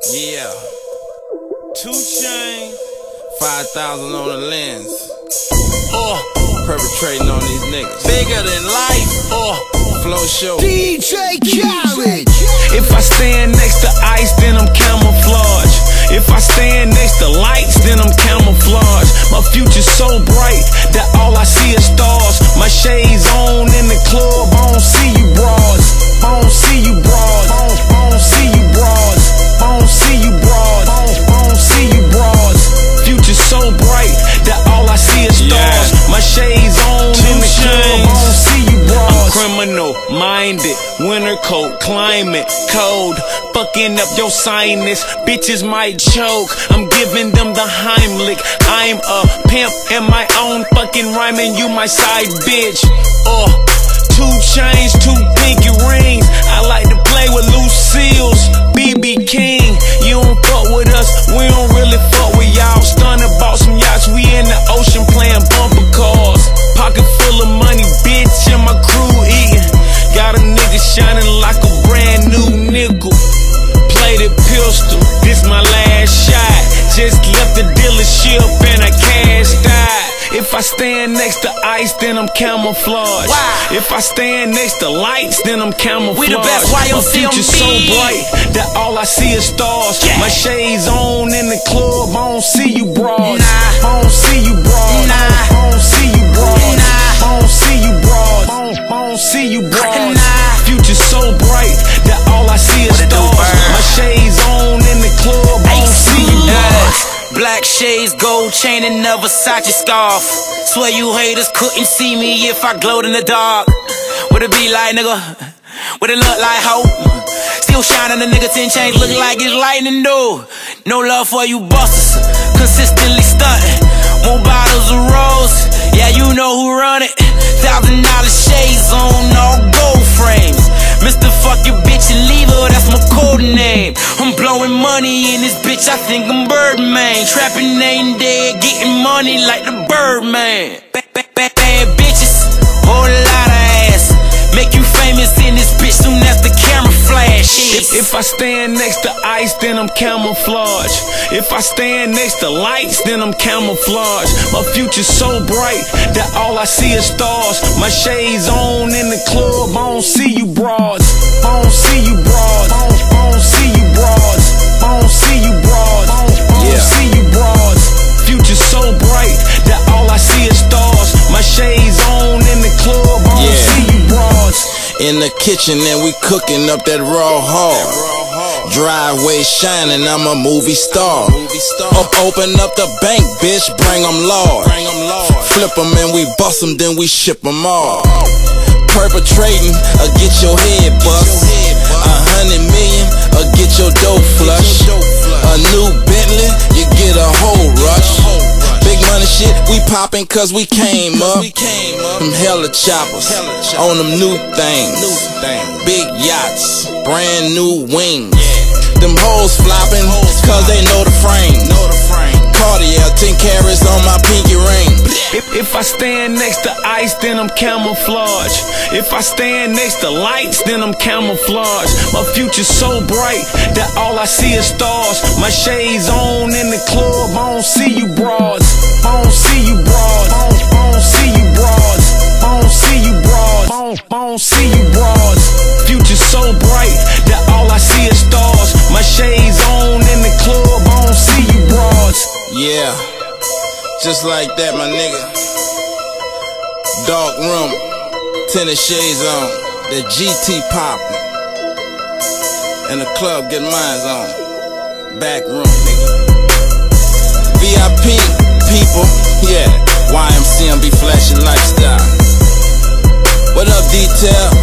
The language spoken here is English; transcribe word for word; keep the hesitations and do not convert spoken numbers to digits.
Yeah. Two Chainz, five thousand on the lens. Uh, perpetrating on these niggas. Bigger than life. Uh, flow show. D J Khaled. If I stand next to ice, then I'm camouflage. If I stand next to lights, then I'm camouflage. My future's so bright that all I see is stars. My shades on in the club, I don't see you bras. I don't see you bras. I don't see you bras. I don't see you bras. I don't see you bras. Future's so bright that all I see is stars. Yeah. My shades on Two in the club, I don't see you bras. I'm criminal minded, winter coat, climate cold, fucking up your sinus. Bitches might choke. I'm giving them the Heimlich. I'm a pimp in my own fucking rhyme, and you my side bitch. Uh, two chains, two pinky rings. I like to play with Lucille's, B B King. You don't fuck with us, we don't really fuck with y'all. Stunning bought some yachts, we in the ocean playing bumper cars. Pocket full of money, bitch, and my crew eating. Got a nigga shining like a brand new nickel. Plated pistol, this my last shot. Just left the dealership and I cashed out. If I stand next to ice, then I'm camouflage. Wow. If I stand next to lights, then I'm camouflage. We the best Y O C My future's so bright that all I see is stars. Yeah. My shades on in the club, I don't see you bras. Nah. I don't see you bras. Nah. I don't see you bras. Nah. I don't see you bras. I don't, I don't see you bras. Nah. Future's so bright that all I see is What it do, stars. bird? My shades on in the club, I don't see you bras. Black shades, gold chain, and a Versace scarf. Swear you haters couldn't see me if I glowed in the dark. What it be like, nigga? What it look like, ho? Still shining, the nigga ten chains look like it's lightning, though. No love for you busters, consistently stunting. More bottles of rose, yeah, you know who run it. Thousand dollar shades on all gold frames. Mister Fuck your bitch and leave her, that's my code name. I'm blowing money in this bitch, I think I'm Birdman. Trapping ain't dead, getting money like the Birdman. Bad, bad, bad, bad bitches, whole lot of ass. Make you famous in this bitch soon as the camera flash. If, if I stand next to ice, then I'm camouflage. If I stand next to lights, then I'm camouflage. My future's so bright that all I see is stars. My shades on in the club, I don't see you bras. I don't see you bras. I don't, I don't see you bras. I don't see you bras. I don't, I don't Yeah. see you bras. Future's so bright that all I see is stars. My shades on in the club, I don't Yeah. see you bras. In the kitchen and we cooking up that raw hard. Driveway shining, I'm a movie star. Up, open up the bank, bitch, bring them Lord. Flip them and we bust them, then we ship them all. Perpetrating, or get your head bust. A hundred million, or get your dough flush. A new Bentley, you get a whole rush. Big money shit, we poppin' cause we came up. Them hella choppers, on them new things. Big yachts, brand new wings. Them hoes flopping, cause they know the frame. Cartier, ten carats on my pinky ring. If, if I stand next to ice, then I'm camouflage. If I stand next to lights, then I'm camouflage. My future's so bright that all I see is stars. My shades on in the club, I don't see you bras. I don't see you bras. I don't, I don't see you bras. I don't see you bras. I don't, I don't see you bras. Future's so bright that all I see is stars. My shades on in the club, I don't see you bras. Yeah, just like that, my nigga. Dark room, tennis shades on, the G T poppin', and the club get mines on. Back room, nigga. V I P people, yeah. Y M C M B flashing lifestyle. What up, detail?